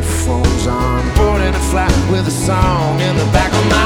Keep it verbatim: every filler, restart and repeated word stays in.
headphones on, boarding a flight with a song in the back of my